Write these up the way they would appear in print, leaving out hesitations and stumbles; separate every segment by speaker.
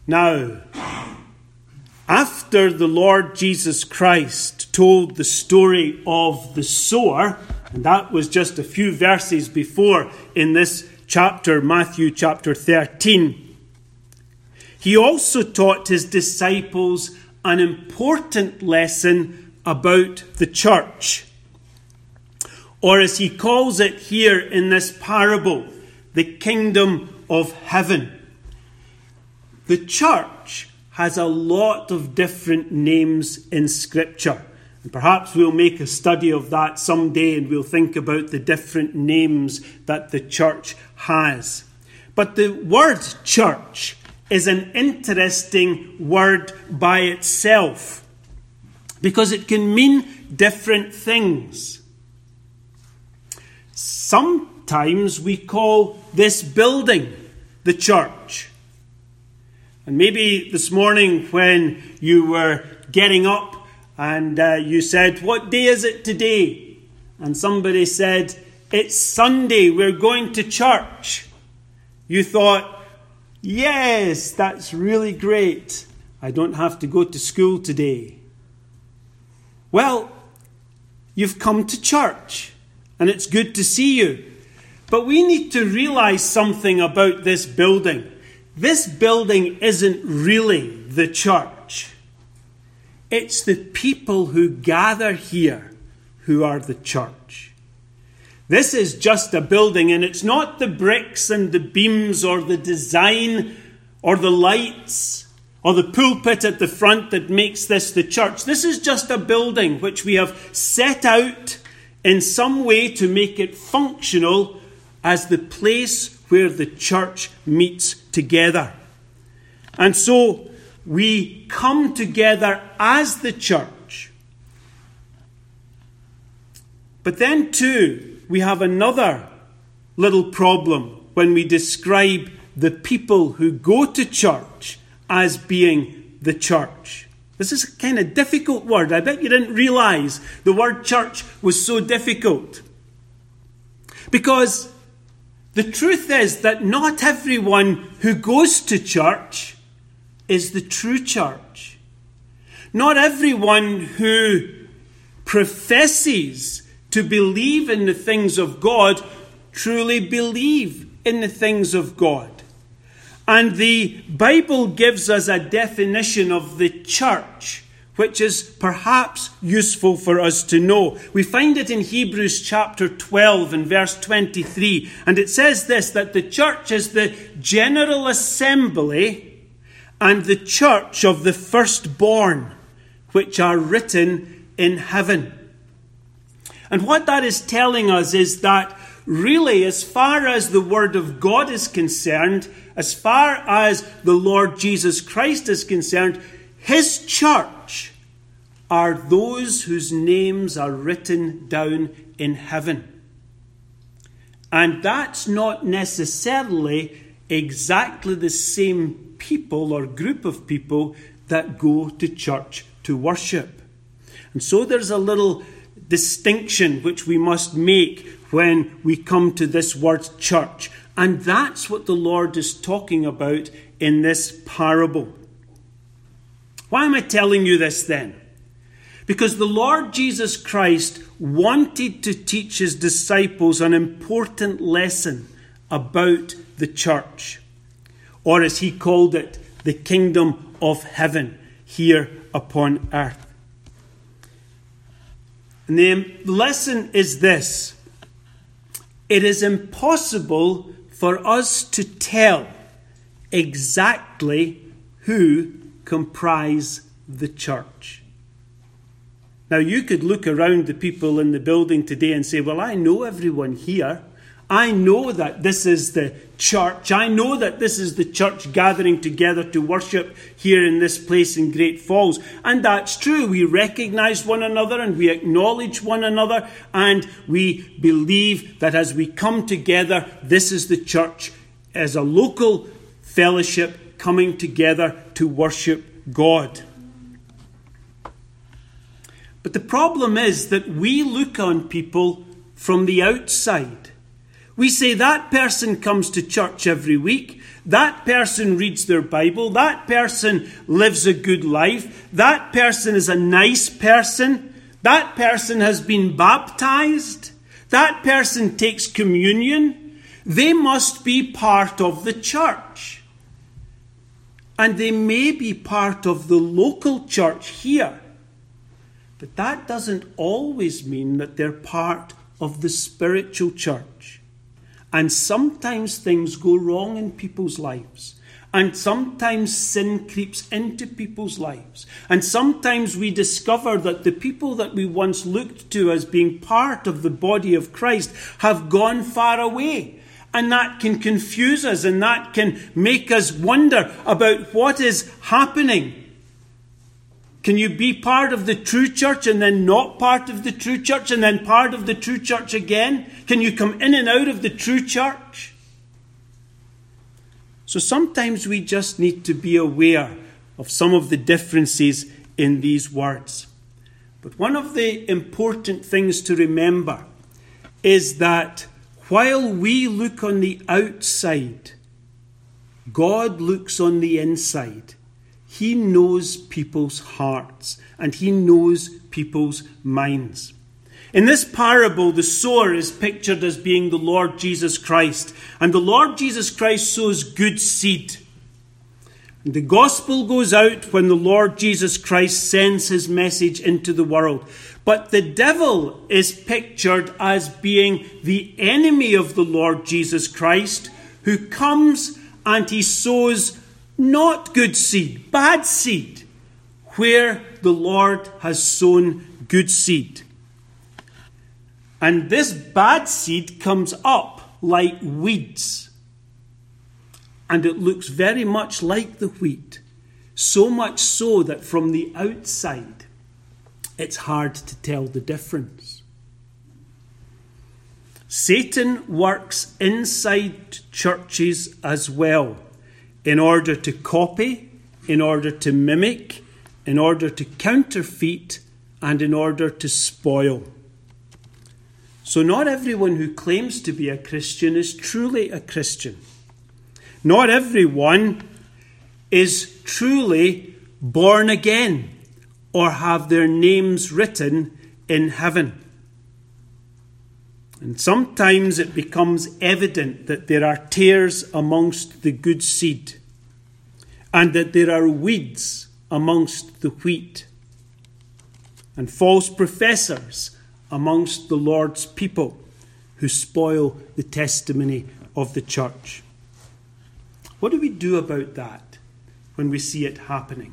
Speaker 1: Now, after the Lord Jesus Christ told the story of the sower, and that was just a few verses before in this chapter, Matthew chapter 13, he also taught his disciples an important lesson about the church. Or as he calls it here in this parable, the kingdom of heaven. The church has a lot of different names in Scripture. And perhaps we'll make a study of that someday and we'll think about the different names that the church has. But the word church is an interesting word by itself because it can mean different things. Sometimes we call this building the church. And maybe this morning when you were getting up and you said, "What day is it today?" And somebody said, "It's Sunday, we're going to church." You thought, "Yes, that's really great. I don't have to go to school today." Well, you've come to church and it's good to see you. But we need to realize something about this building. This building isn't really the church. It's the people who gather here who are the church. This is just a building, and it's not the bricks and the beams or the design or the lights or the pulpit at the front that makes this the church. This is just a building which we have set out in some way to make it functional as the place where the church meets together. And so we come together as the church. But then too, we have another little problem when we describe the people who go to church as being the church. This is a kind of difficult word. I bet you didn't realize the word church was so difficult. Because the truth is that not everyone who goes to church is the true church. Not everyone who professes to believe in the things of God truly believe in the things of God. And the Bible gives us a definition of the church, which is perhaps useful for us to know. We find it in Hebrews chapter 12 and verse 23. And it says this, that the church is the general assembly and the church of the firstborn, which are written in heaven. And what that is telling us is that really, as far as the Word of God is concerned, as far as the Lord Jesus Christ is concerned, His church are those whose names are written down in heaven. And that's not necessarily exactly the same people or group of people that go to church to worship. And so there's a little distinction which we must make when we come to this word church. And that's what the Lord is talking about in this parable. Why am I telling you this then? Because the Lord Jesus Christ wanted to teach his disciples an important lesson about the church. Or as he called it, the kingdom of heaven here upon earth. And the lesson is this. It is impossible for us to tell exactly who comprise the church. Now, you could look around the people in the building today and say, well, I know everyone here. I know that this is the church. I know that this is the church gathering together to worship here in this place in Great Falls. And that's true. We recognize one another and we acknowledge one another. And we believe that as we come together, this is the church as a local fellowship coming together to worship God. But the problem is that we look on people from the outside. We say that person comes to church every week, that person reads their Bible, that person lives a good life, that person is a nice person, that person has been baptized, that person takes communion. They must be part of the church. And they may be part of the local church here. But that doesn't always mean that they're part of the spiritual church. And sometimes things go wrong in people's lives. And sometimes sin creeps into people's lives. And sometimes we discover that the people that we once looked to as being part of the body of Christ have gone far away. And that can confuse us, and that can make us wonder about what is happening. Can you be part of the true church and then not part of the true church and then part of the true church again? Can you come in and out of the true church? So sometimes we just need to be aware of some of the differences in these words. But one of the important things to remember is that while we look on the outside, God looks on the inside. He knows people's hearts and he knows people's minds. In this parable, the sower is pictured as being the Lord Jesus Christ. And the Lord Jesus Christ sows good seed. And the gospel goes out when the Lord Jesus Christ sends his message into the world. But the devil is pictured as being the enemy of the Lord Jesus Christ, who comes and he sows not good seed, bad seed, where the Lord has sown good seed. And this bad seed comes up like weeds. And it looks very much like the wheat. So much so that from the outside, it's hard to tell the difference. Satan works inside churches as well, in order to copy, in order to mimic, in order to counterfeit, and in order to spoil. So not everyone who claims to be a Christian is truly a Christian. Not everyone is truly born again or have their names written in heaven. And sometimes it becomes evident that there are tares amongst the good seed and that there are weeds amongst the wheat and false professors amongst the Lord's people who spoil the testimony of the church. What do we do about that when we see it happening?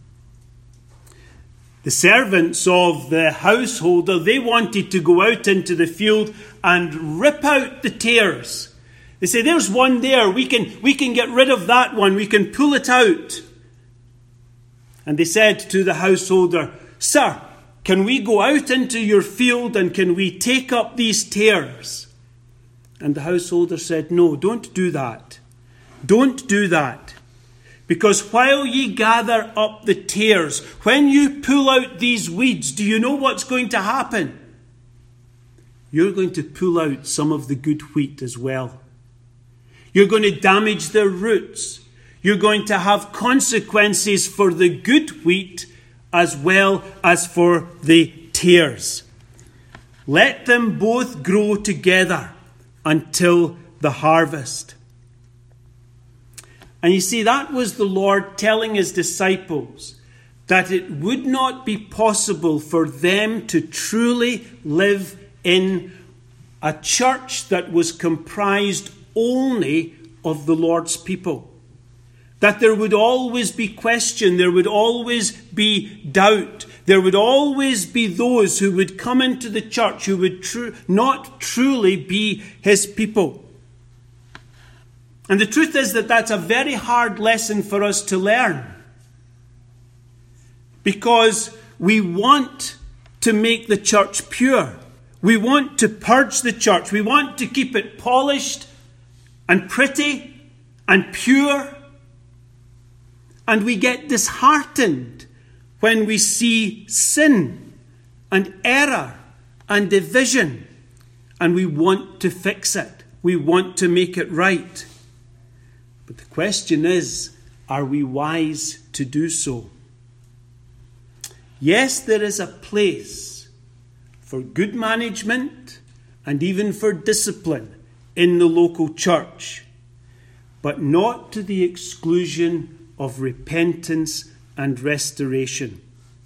Speaker 1: The servants of the householder, they wanted to go out into the field and rip out the tares. They say, there's one there, we can get rid of that one, we can pull it out. And they said to the householder, Sir, can we go out into your field and can we take up these tares? And the householder said, No, don't do that. Don't do that. Because while ye gather up the tares, when you pull out these weeds, do you know what's going to happen? You're going to pull out some of the good wheat as well. You're going to damage their roots. You're going to have consequences for the good wheat as well as for the tares. Let them both grow together until the harvest. And you see, that was the Lord telling his disciples that it would not be possible for them to truly live in a church that was comprised only of the Lord's people. That there would always be question, there would always be doubt, there would always be those who would come into the church who would not truly be his people. And the truth is that that's a very hard lesson for us to learn. Because we want to make the church pure. We want to purge the church. We want to keep it polished and pretty and pure. And we get disheartened when we see sin and error and division. And we want to fix it. We want to make it right. But the question is, are we wise to do so? Yes, there is a place for good management and even for discipline in the local church, but not to the exclusion of repentance and restoration.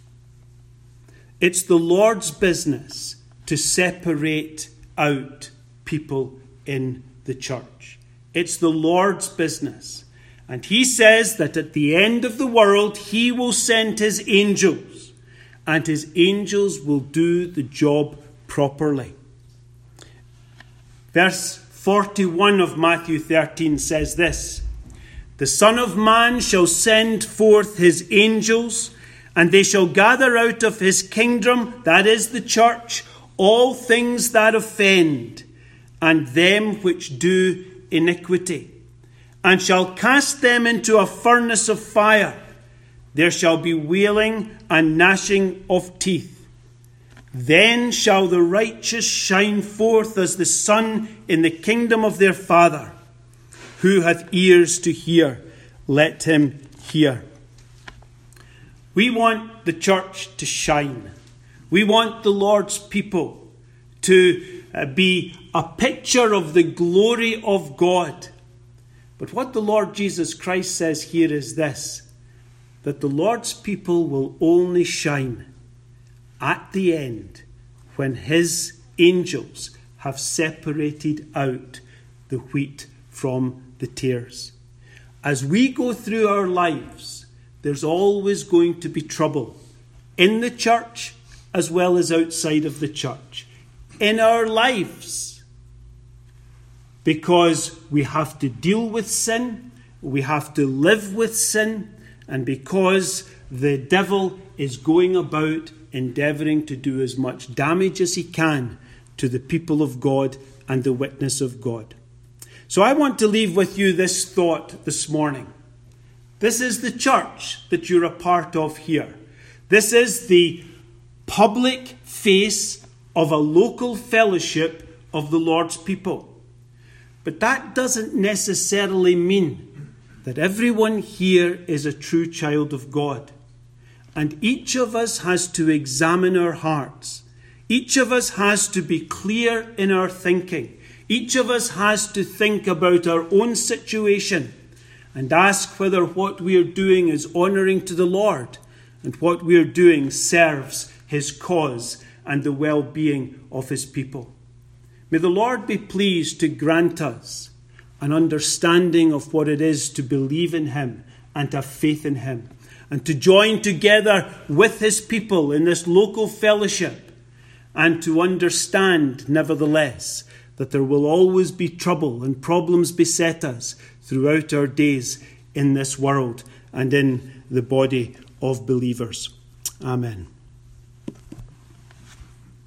Speaker 1: It's the Lord's business to separate out people in the church. It's the Lord's business. And he says that at the end of the world, he will send his angels, and his angels will do the job properly. Verse 41 of Matthew 13 says this: "The Son of Man shall send forth his angels, and they shall gather out of his kingdom," that is the church, "all things that offend, and them which do iniquity, and shall cast them into a furnace of fire. There shall be wailing and gnashing of teeth. Then shall the righteous shine forth as the sun in the kingdom of their Father. Who hath ears to hear, let him hear." We want the church to shine. We want the Lord's people to be a picture of the glory of God. But what the Lord Jesus Christ says here is this: that the Lord's people will only shine at the end when his angels have separated out the wheat from the tares. As we go through our lives, there's always going to be trouble in the church as well as outside of the church. In our lives, because we have to deal with sin, we have to live with sin, and because the devil is going about endeavouring to do as much damage as he can to the people of God and the witness of God. So I want to leave with you this thought this morning. This is the church that you're a part of here. This is the public face of a local fellowship of the Lord's people. But that doesn't necessarily mean that everyone here is a true child of God. And each of us has to examine our hearts. Each of us has to be clear in our thinking. Each of us has to think about our own situation and ask whether what we are doing is honouring to the Lord and what we are doing serves his cause and the well-being of his people. May the Lord be pleased to grant us an understanding of what it is to believe in him and have faith in him, and to join together with his people in this local fellowship, and to understand, nevertheless, that there will always be trouble and problems beset us throughout our days in this world and in the body of believers. Amen.